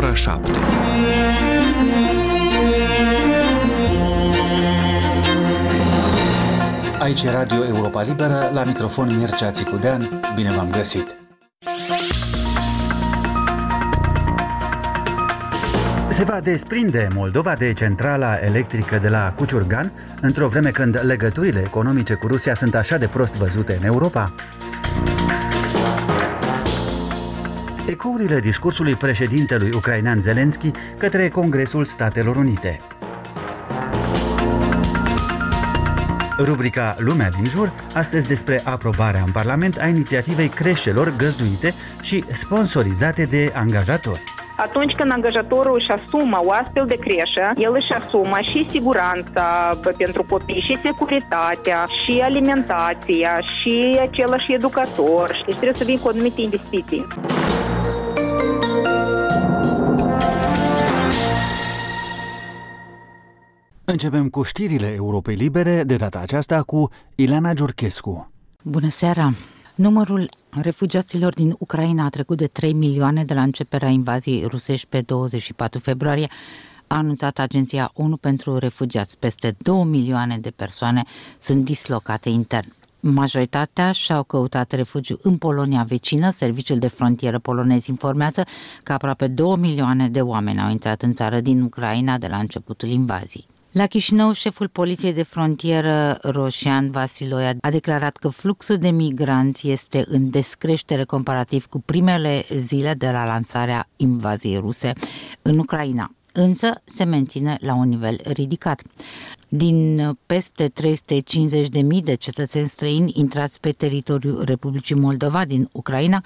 ora 7. Aici e Radio Europa Liberă, la microfon Mircea Țicudean. Bine v-am găsit! Se va desprinde Moldova de centrala electrică de la Cuciurgan, într-o vreme când legăturile economice cu Rusia sunt așa de prost văzute în Europa? Ecourile discursului președintelui ucrainean Zelensky către Congresul Statelor Unite. Rubrica Lumea din jur, astăzi despre aprobarea în Parlament a inițiativei creșelor găzduite și sponsorizate de angajatori. Atunci când angajatorul își asumă o astfel de creșă, el își asumă și siguranța pentru copii, și securitatea, și alimentația, și același educator. Deci trebuie să vin cu anumite investiții. Începem cu știrile Europei Libere, de data aceasta cu Ileana Giurchescu. Bună seara! Numărul refugiaților din Ucraina a trecut de 3 milioane de la începerea invaziei rusești pe 24 februarie, a anunțat Agenția ONU pentru Refugiați. Peste 2 milioane de persoane sunt dislocate intern. Majoritatea și-au căutat refugiu în Polonia vecină. Serviciul de frontieră polonez informează că aproape 2 milioane de oameni au intrat în țară din Ucraina de la începutul invaziei. La Chișinău, șeful Poliției de Frontieră, Roșian Vasiloia, a declarat că fluxul de migranți este în descreștere comparativ cu primele zile de la lansarea invaziei ruse în Ucraina, însă se menține la un nivel ridicat. Din peste 350.000 de cetățeni străini intrați pe teritoriul Republicii Moldova din Ucraina,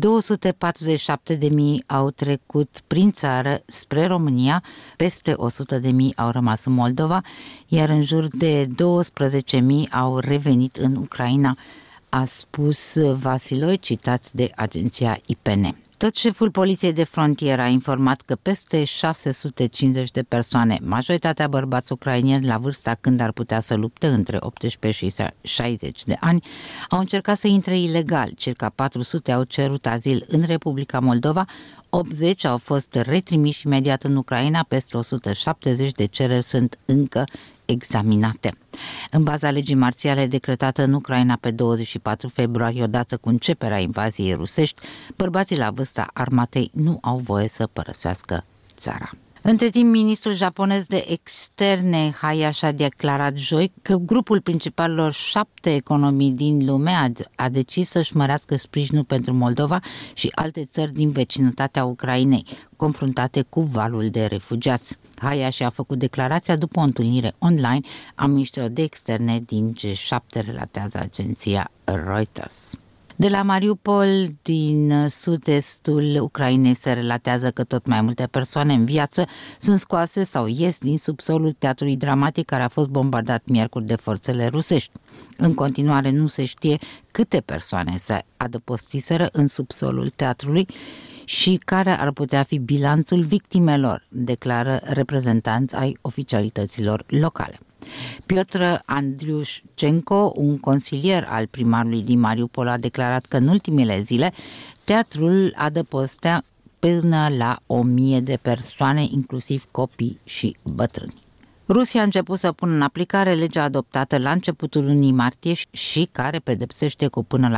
247.000 au trecut prin țară spre România, peste 100.000 au rămas în Moldova, iar în jur de 12.000 au revenit în Ucraina, a spus Vasiloi, citat de agenția IPN. Tot șeful Poliției de Frontieră a informat că peste 650 de persoane, majoritatea bărbați ucrainieni la vârsta când ar putea să lupte între 18 și 60 de ani, au încercat să intre ilegal. Circa 400 au cerut azil în Republica Moldova, 80 au fost retrimiși imediat în Ucraina, peste 170 de cereri sunt încă examinate. În baza legii marțiale decretată în Ucraina pe 24 februarie, odată cu începerea invaziei rusești, bărbații la vârsta armatei nu au voie să părăsească țara. Între timp, ministrul japonez de externe Hayashi a declarat joi că grupul principalelor 7 economii din lume a decis să-și mărească sprijinul pentru Moldova și alte țări din vecinătatea Ucrainei, confruntate cu valul de refugiați. Hayashi a făcut declarația după o întâlnire online a ministrilor de externe din G7, relatează agenția Reuters. De la Mariupol, din sud-estul Ucrainei, se relatează că tot mai multe persoane în viață sunt scoase sau ies din subsolul teatrului dramatic care a fost bombardat miercuri de forțele rusești. În continuare nu se știe câte persoane se adăpostiseră în subsolul teatrului și care ar putea fi bilanțul victimelor, declară reprezentanți ai oficialităților locale. Piotr Andriușcenko, un consilier al primarului din Mariupol, a declarat că în ultimele zile teatrul adăpostea până la 1000 de persoane, inclusiv copii și bătrâni. Rusia a început să pună în aplicare legea adoptată la începutul lunii martie și care pedepsește cu până la